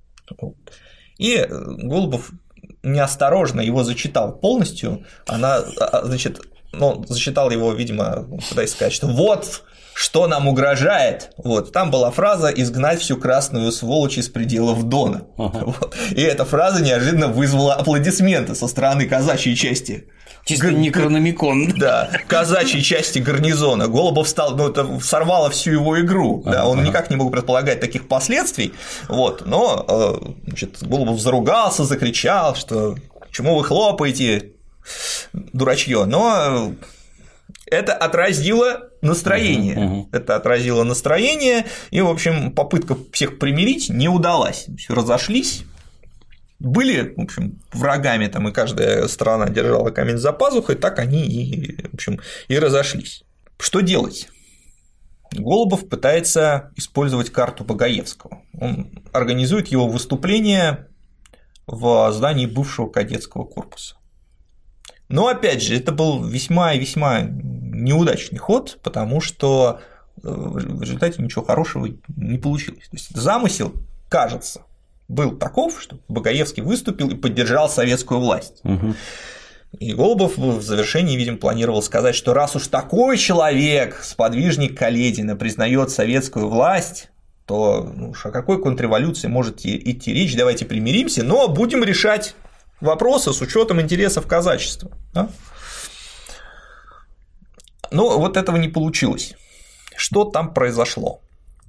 И Голубов неосторожно его зачитал полностью, она, значит, ну, зачитал его, видимо, пытаясь сказать, что вот что нам угрожает. Вот. Там была фраза «изгнать всю красную сволочь из пределов Дона». Ага. Вот. И эта фраза неожиданно вызвала аплодисменты со стороны казачьей части. Чисто Некрономикон. Да, казачьей части гарнизона. Голубов стал, ну, это сорвало всю его игру. Ага, да, он ага. никак не мог предполагать таких последствий. Вот, но значит, Голубов заругался, закричал, что чему вы хлопаете, дурачье. Но Это отразило настроение. Uh-huh, uh-huh. Это отразило настроение, и, в общем, попытка всех примирить не удалась. Все разошлись. Были, в общем, врагами, там, и каждая страна держала камень за пазухой, так они и, в общем, и разошлись. Что делать? Голубов пытается использовать карту Багаевского. Он организует его выступление в здании бывшего кадетского корпуса. Но, опять же, это был весьма и весьма неудачный ход, потому что в результате ничего хорошего не получилось. То есть замысел, кажется, был таков, что Багаевский выступил и поддержал советскую власть. Угу. И Голубов в завершении, видимо, планировал сказать, что раз уж такой человек, сподвижник Каледина, признает советскую власть, то ну, о какой контрреволюции может идти речь, давайте примиримся, но будем решать вопросы с учетом интересов казачества. Да? Но вот этого не получилось. Что там произошло?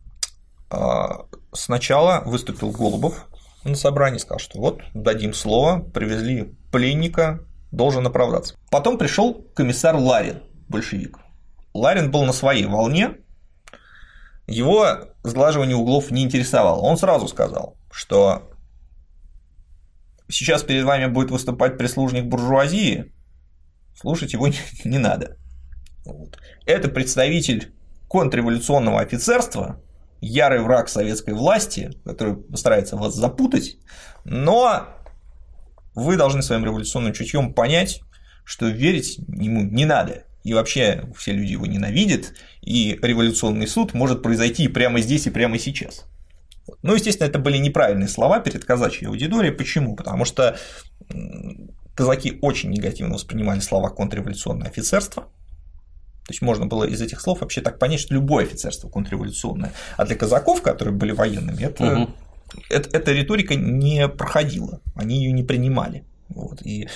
Сначала выступил Голубов на собрании, сказал, что вот дадим слово, привезли пленника, должен оправдаться. Потом пришел комиссар Ларин, большевик. Ларин был на своей волне, его сглаживание углов не интересовало. Он сразу сказал, что сейчас перед вами будет выступать прислужник буржуазии, слушать его не надо. Вот. Это представитель контрреволюционного офицерства, ярый враг советской власти, который постарается вас запутать, но вы должны своим революционным чутьем понять, что верить ему не надо. И вообще все люди его ненавидят, и революционный суд может произойти и прямо здесь, и прямо сейчас. Ну, естественно, это были неправильные слова перед казачьей аудиторией. Почему? Потому что казаки очень негативно воспринимали слова контрреволюционное офицерство. То есть можно было из этих слов вообще так понять, что любое офицерство контрреволюционное. А для казаков, которые были военными, это, угу. это, эта риторика не проходила, они ее не принимали. Вот. И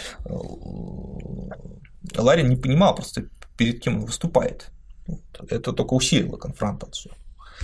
Ларин не понимал просто, перед кем он выступает. Это только усилило конфронтацию.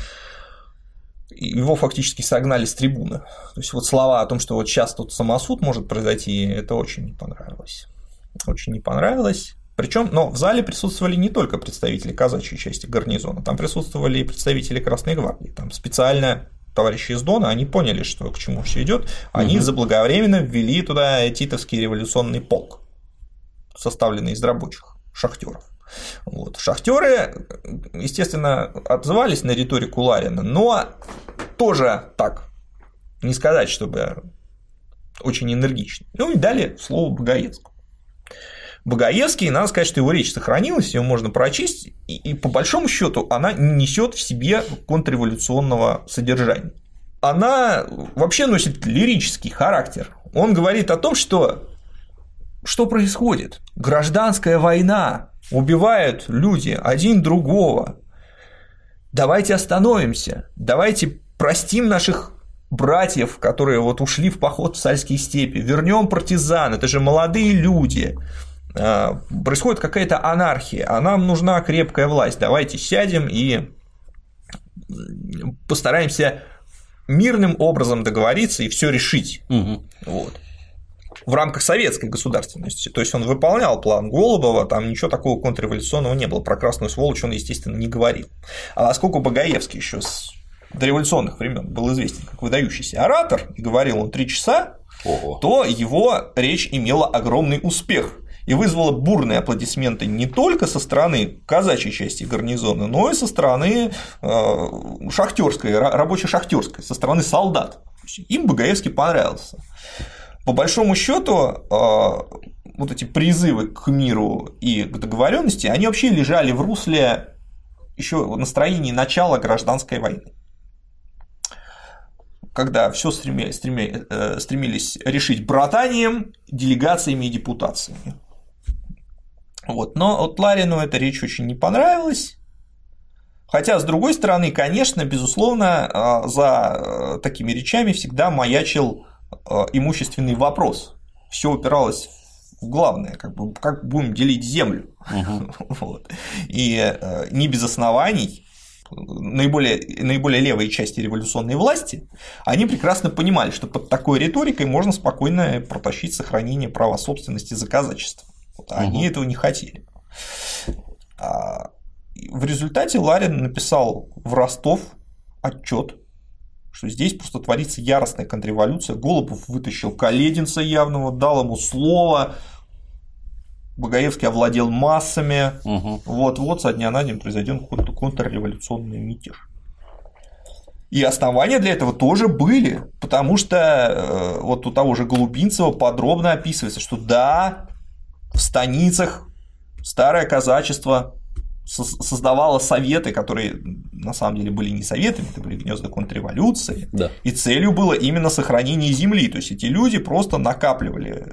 Его фактически согнали с трибуны. То есть вот слова о том, что вот сейчас тут самосуд может произойти, это очень не понравилось. Очень не понравилось. Причем, но в зале присутствовали не только представители казачьей части гарнизона, там присутствовали и представители Красной гвардии. Там специально товарищи из Дона, они поняли, что к чему все идет, они угу. заблаговременно ввели туда Титовский революционный полк, составленный из рабочих, шахтеров. Вот. Шахтеры, естественно, отзывались на риторику Ларина, но тоже так, не сказать, чтобы очень энергично. Ну и дали слово Багаевскому. Багаевский, надо сказать, что его речь сохранилась, ее можно прочесть, и, и по большому счету она не несет в себе контрреволюционного содержания. Она вообще носит лирический характер. Он говорит о том, что что происходит? Гражданская война, убивают люди один другого. Давайте остановимся, давайте простим наших братьев, которые вот ушли в поход в Сальские степи, вернем партизан, это же молодые люди. Происходит какая-то анархия, а нам нужна крепкая власть. Давайте сядем и постараемся мирным образом договориться и все решить. Угу. Вот. В рамках советской государственности. То есть он выполнял план Голубова, там ничего такого контрреволюционного не было. Про красную сволочь он, естественно, не говорил. А поскольку Багаевский еще с дореволюционных времен был известен как выдающийся оратор, и говорил он три часа, Ого. то его речь имела огромный успех. И вызвала бурные аплодисменты не только со стороны казачьей части гарнизона, но и со стороны шахтерской, рабоче-шахтерской, со стороны солдат. Им Багаевский понравился. По большому счету, вот эти призывы к миру и к договоренности, они вообще лежали в русле еще в настроении начала гражданской войны, когда все стремились, стремились решить братанием, делегациями и депутациями. Вот. Но вот Ларину эта речь очень не понравилась. Хотя, с другой стороны, конечно, безусловно, за такими речами всегда маячил имущественный вопрос. Все упиралось в главное, как бы, как будем делить землю. Uh-huh. Вот. И не без оснований наиболее, наиболее левые части революционной власти, они прекрасно понимали, что под такой риторикой можно спокойно протащить сохранение права собственности за казачество. Они угу. этого не хотели. В результате Ларин написал в Ростов отчет, что здесь просто творится яростная контрреволюция. Голубов вытащил Калединца явного, дал ему слово. Багаевский овладел массами. Угу. Вот-вот со дня на день произойдет контрреволюционный мятеж. И основания для этого тоже были, потому что вот у того же Голубинцева подробно описывается, что да, в станицах старое казачество создавало советы, которые на самом деле были не советами, это были гнезда контрреволюции, да. И целью было именно сохранение земли. То есть эти люди просто накапливали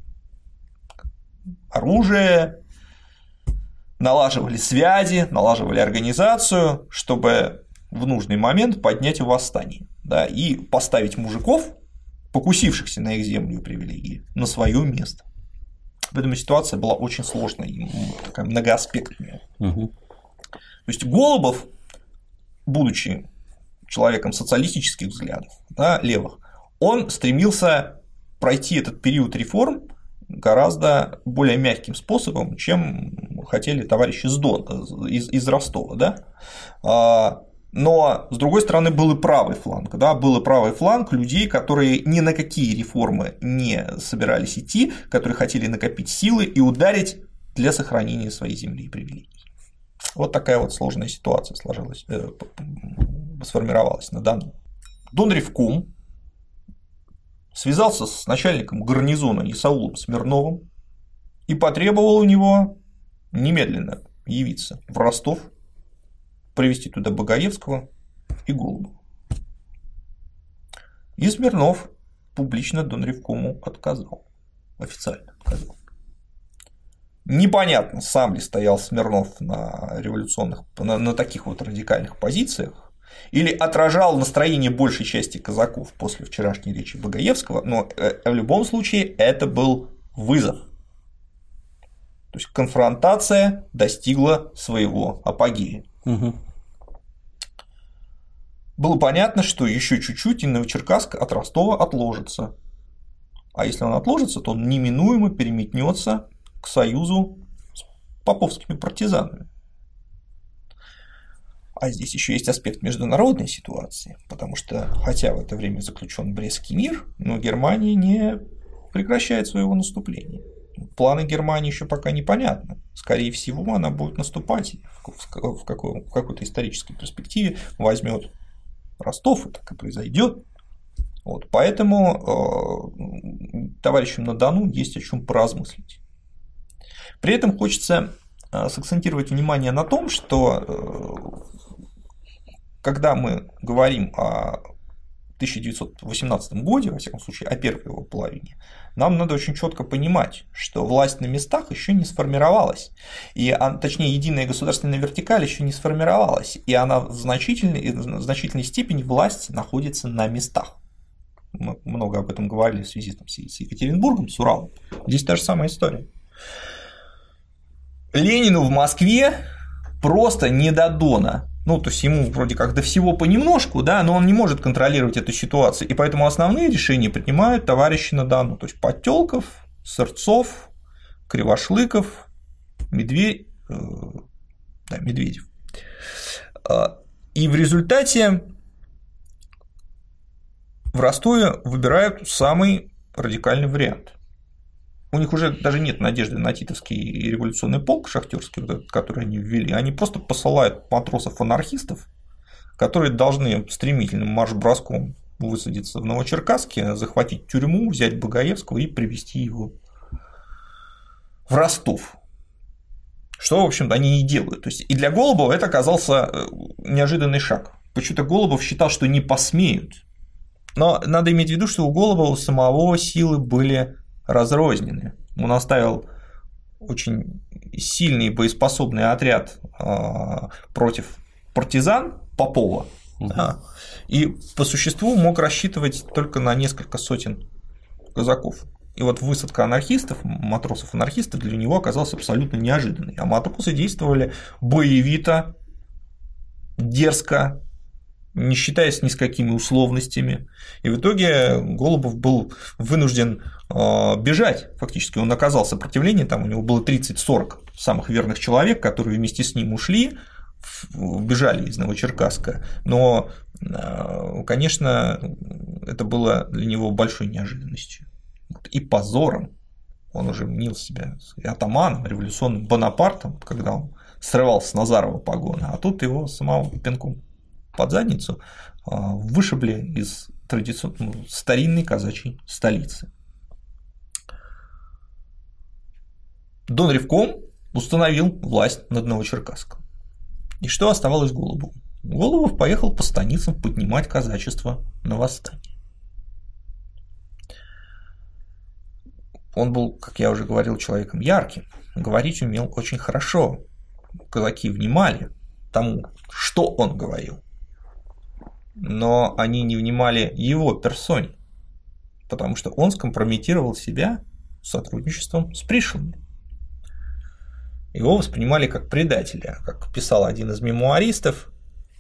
оружие, налаживали связи, налаживали организацию, чтобы в нужный момент поднять восстание, да, и поставить мужиков, покусившихся на их землю и привилегии, на свое место. Поэтому ситуация была очень сложная и такая многоаспектная. Угу. То есть Голубов, будучи человеком социалистических взглядов, да, левых, он стремился пройти этот период реформ гораздо более мягким способом, чем хотели товарищи из, Дон, из, из Ростова. Да? Но, с другой стороны, был и правый фланг. Да? Был и правый фланг людей, которые ни на какие реформы не собирались идти, которые хотели накопить силы и ударить для сохранения своей земли и привилегий. Вот такая вот сложная ситуация сложилась, э, сформировалась на Дону. Донревком связался с начальником гарнизона Исаулом Смирновым и потребовал у него немедленно явиться в Ростов, привезти туда Багаевского и Голубова. И Смирнов публично Донревкому отказал, официально отказал. Непонятно, сам ли стоял Смирнов на революционных, на, на таких вот радикальных позициях, или отражал настроение большей части казаков после вчерашней речи Багаевского, но в любом случае это был вызов. То есть конфронтация достигла своего апогея. Угу. Было понятно, что еще чуть-чуть и Новочеркасск от Ростова отложится. А если он отложится, то он неминуемо переметнется к союзу с поповскими партизанами. А здесь еще есть аспект международной ситуации, потому что, хотя в это время заключен Брестский мир, но Германия не прекращает своего наступления. Планы Германии еще пока непонятны. Скорее всего, она будет наступать в какой-то исторической перспективе, возьмет Ростов, и так и произойдет. Вот, поэтому э, товарищам на Дону есть о чем поразмыслить. При этом хочется сакцентировать внимание на том, что э, когда мы говорим о тысяча девятьсот восемнадцатом годе, во всяком случае, о первой его половине, нам надо очень четко понимать, что власть на местах еще не сформировалась, и, точнее, единая государственная вертикаль еще не сформировалась, и она в значительной, в значительной степени власть находится на местах. Мы много об этом говорили в связи там, с Екатеринбургом, с Уралом. Здесь та же самая история. Ленину в Москве просто не до Дона. Ну, то есть ему вроде как до всего понемножку, да, но он не может контролировать эту ситуацию, и поэтому основные решения принимают товарищи на Дону, то есть Подтёлков, Сырцов, Кривошлыков, Медведь, э, да, Медведев. И в результате в Ростове выбирают самый радикальный вариант. У них уже даже нет надежды на титовский революционный полк шахтерский, который они ввели. Они просто посылают матросов-анархистов, которые должны стремительным марш-броском высадиться в Новочеркасске, захватить тюрьму, взять Багаевского и привезти его в Ростов. Что, в общем-то, они и делают. То есть и для Голубова это оказался неожиданный шаг. Почему-то Голубов считал, что не посмеют. Но надо иметь в виду, что у Голубова самого силы были разрознены. Он оставил очень сильный боеспособный отряд против партизан Попова, угу. Да, и по существу мог рассчитывать только на несколько сотен казаков. И вот высадка анархистов, матросов-анархистов для него оказалась абсолютно неожиданной. А матросы действовали боевито, дерзко, не считаясь ни с какими условностями. И в итоге Голубов был вынужден бежать фактически. Он оказал сопротивление, там у него было тридцать-сорок самых верных человек, которые вместе с ним ушли, бежали из Новочеркасска. Но, конечно, это было для него большой неожиданностью и позором. Он уже мнил себя атаманом, революционным Бонапартом, когда он срывался с Назарова погона, а тут его самого пинком под задницу вышибли из традиционной, ну, старинной казачьей столицы. Дон Ревком установил власть над Новочеркасском. И что оставалось Голубову? Голубов поехал по станицам поднимать казачество на восстание. Он был, как я уже говорил, человеком ярким, говорить умел очень хорошо. Казаки внимали тому, что он говорил, но они не внимали его персоне, потому что он скомпрометировал себя сотрудничеством с пришлыми. Его воспринимали как предателя. Как писал один из мемуаристов,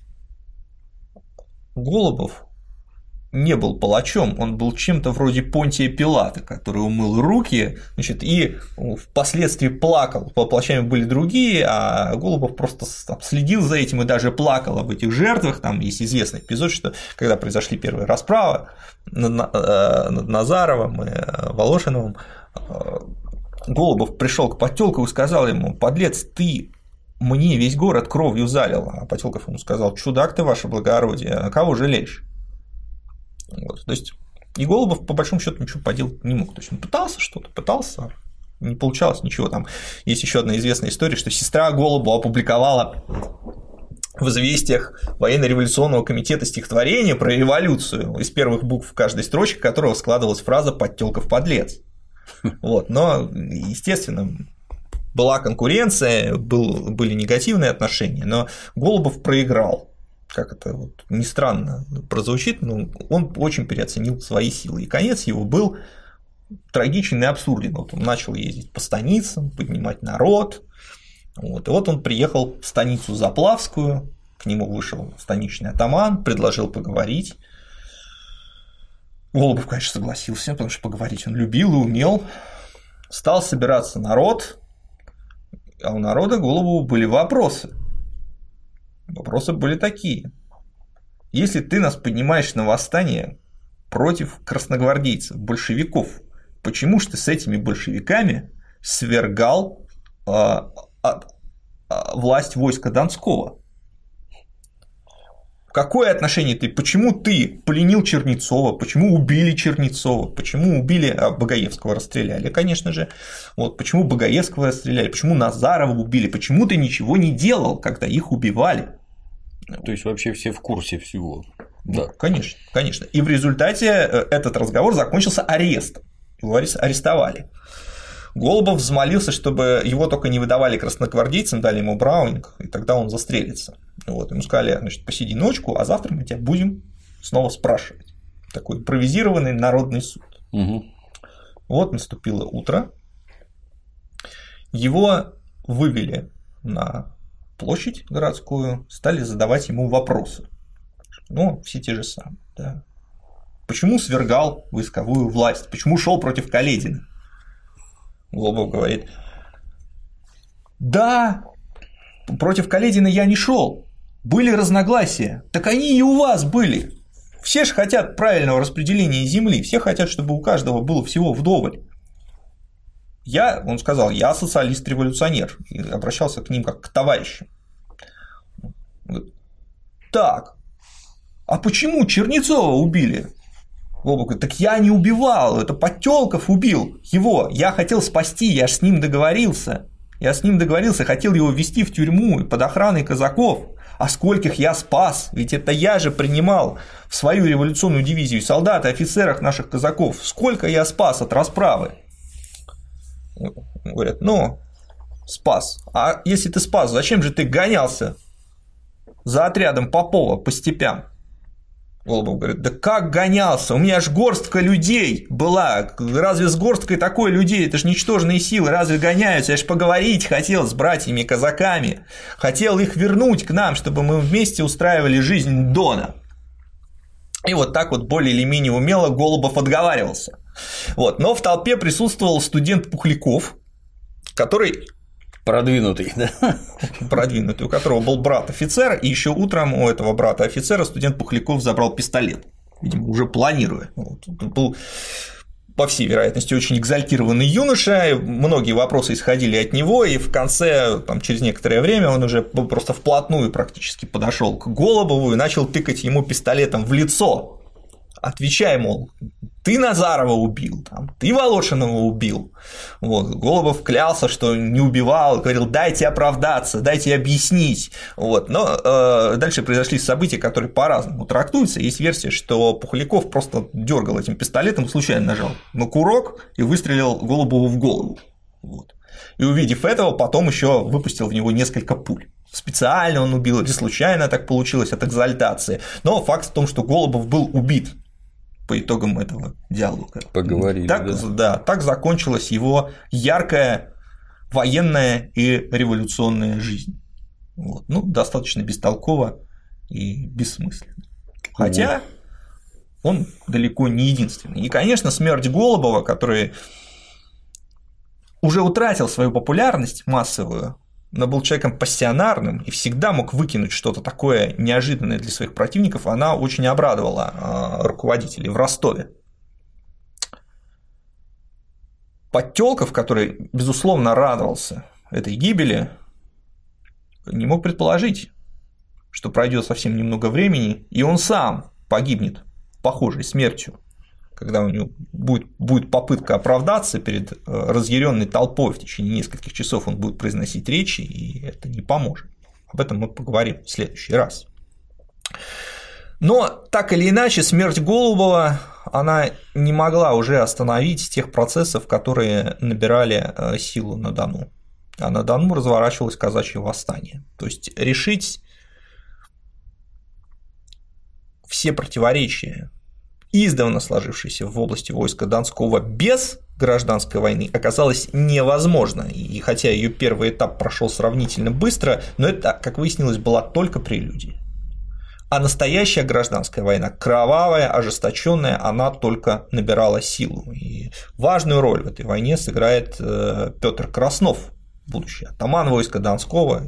Голубов не был палачом, он был чем-то вроде Понтия Пилата, который умыл руки, значит, и впоследствии плакал. Палачами были другие, а Голубов просто там следил за этим и даже плакал об этих жертвах. Там есть известный эпизод, что когда произошли первые расправы над Назаровым и Волошиновым, Голубов пришел к Потёлкову и сказал ему: подлец, ты мне весь город кровью залил. А Потёлков ему сказал: чудак ты, ваше благородие, а кого жалеешь? Вот, то есть и Голубов по большому счету ничего поделать не мог. То есть он пытался что-то, пытался, не получалось ничего. Там есть еще одна известная история, что сестра Голубова опубликовала в известиях военно-революционного комитета стихотворение про революцию, из первых букв каждой строчки которого складывалась фраза «Подтёлков подлец». Вот, но, естественно, была конкуренция, был, были негативные отношения, но Голубов проиграл. Как это вот ни странно прозвучит, но он очень переоценил свои силы. И конец его был трагичен и абсурден. Вот он начал ездить по станицам, поднимать народ. Вот. И вот он приехал в станицу Заплавскую, к нему вышел станичный атаман, предложил поговорить. Голубов, конечно, согласился, потому что поговорить он любил и умел. Стал собираться народ, а у народа Голубову были вопросы. Вопросы были такие: если ты нас поднимаешь на восстание против красногвардейцев, большевиков, почему же ты с этими большевиками свергал а, а, а, власть войска Донского? Какое отношение ты? Почему ты пленил Чернецова? Почему убили Чернецова? Почему убили а, Багаевского расстреляли? Конечно же. Вот почему Багаевского расстреляли? Почему Назарова убили? Почему ты ничего не делал, когда их убивали? То есть вообще все в курсе всего. Да, конечно, конечно. И в результате этот разговор закончился арестом. Его арестовали. Голубов взмолился, чтобы его только не выдавали красногвардейцам, дали ему браунинг, и тогда он застрелится. Вот, ему сказали: значит, посиди ночку, а завтра мы тебя будем снова спрашивать. Такой импровизированный народный суд. Угу. Вот наступило утро. Его вывели на площадь городскую, стали задавать ему вопросы. Ну, все те же самые. Да. Почему свергал войсковую власть? Почему шел против Каледина? Голубов говорит: да, против Каледина я не шел. Были разногласия. Так они и у вас были. Все же хотят правильного распределения земли, все хотят, чтобы у каждого было всего вдоволь. Я, он сказал, я социалист-революционер, и обращался к ним как к товарищам. Так, а почему Чернецова убили? Голубов говорит: так я не убивал, это Подтёлков убил его, я хотел спасти, я ж с ним договорился. Я с ним договорился, хотел его ввести в тюрьму под охраной казаков. А скольких я спас, ведь это я же принимал в свою революционную дивизию солдат и офицеров наших казаков. Сколько я спас от расправы? Говорят: ну, спас. А если ты спас, зачем же ты гонялся за отрядом Попова по степям? Голубов говорит: да как гонялся? У меня ж горстка людей была. Разве с горсткой такой людей? Это ж ничтожные силы. Разве гоняются? Я ж поговорить хотел с братьями-казаками. Хотел их вернуть к нам, чтобы мы вместе устраивали жизнь Дона. И вот так вот более или менее умело Голубов отговаривался. Вот. Но в толпе присутствовал студент Пухляков, который… Продвинутый, да? Продвинутый, у которого был брат-офицер, и еще утром у этого брата-офицера студент Пухляков забрал пистолет, видимо, уже планируя. Вот. Был, по всей вероятности, очень экзальтированный юноша, многие вопросы исходили от него, и в конце, там, через некоторое время, он уже просто вплотную практически подошел к Голубову и начал тыкать ему пистолетом в лицо. Отвечай, мол, ты Назарова убил, там, ты Волошинова убил. Вот. Голубов клялся, что не убивал, говорил, дайте оправдаться, дайте объяснить. Вот. Но э, дальше произошли события, которые по-разному трактуются. Есть версия, что Пухляков просто дергал этим пистолетом, случайно нажал на курок и выстрелил Голубову в голову. Вот. И увидев этого, потом еще выпустил в него несколько пуль. Специально он убил или случайно так получилось от экзальтации. Но факт в том, что Голубов был убит по итогам этого диалога. Поговорили. Так, да. Да, так закончилась его яркая военная и революционная жизнь. Вот. Ну, достаточно бестолково и бессмысленно. Хотя он далеко не единственный. И, конечно, смерть Голубова, который уже утратил свою популярность массовую, но был человеком пассионарным и всегда мог выкинуть что-то такое неожиданное для своих противников, она очень обрадовала руководителей в Ростове. Подтёлков, который, безусловно, радовался этой гибели, не мог предположить, что пройдет совсем немного времени, и он сам погибнет похожей смертью, когда у него будет, будет попытка оправдаться перед разъяренной толпой в течение нескольких часов, он будет произносить речи, и это не поможет. Об этом мы поговорим в следующий раз. Но так или иначе, смерть Голубова, она не могла уже остановить тех процессов, которые набирали силу на Дону. А на Дону разворачивалось казачье восстание. То есть решить все противоречия, издавна сложившейся в области войска Донского без гражданской войны, оказалось невозможно. И хотя ее первый этап прошел сравнительно быстро, но это, как выяснилось, была только прелюдия. А настоящая гражданская война, кровавая, ожесточенная, она только набирала силу. И важную роль в этой войне сыграет Петр Краснов, будущий атаман войска Донского,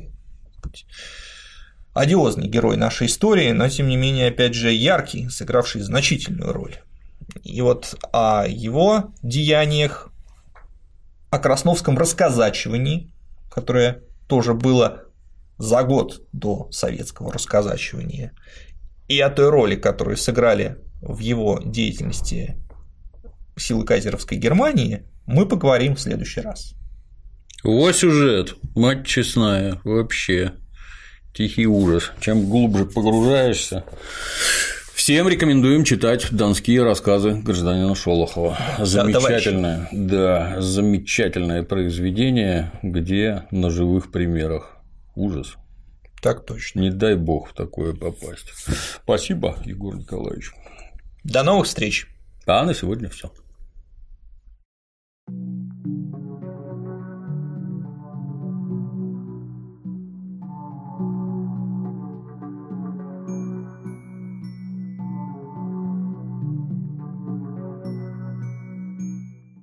одиозный герой нашей истории, но тем не менее, опять же, яркий, сыгравший значительную роль. И вот о его деяниях, о красновском расказачивании, которое тоже было за год до советского расказачивания, и о той роли, которую сыграли в его деятельности силы кайзеровской Германии, мы поговорим в следующий раз. О, сюжет, мать честная, вообще. Тихий ужас. Чем глубже погружаешься. Всем рекомендуем читать донские рассказы гражданина Шолохова. Замечательное, да, да, замечательное произведение, где на живых примерах. Ужас. Так точно. Не дай бог в такое попасть. Спасибо, Егор Николаевич. До новых встреч. А на сегодня все.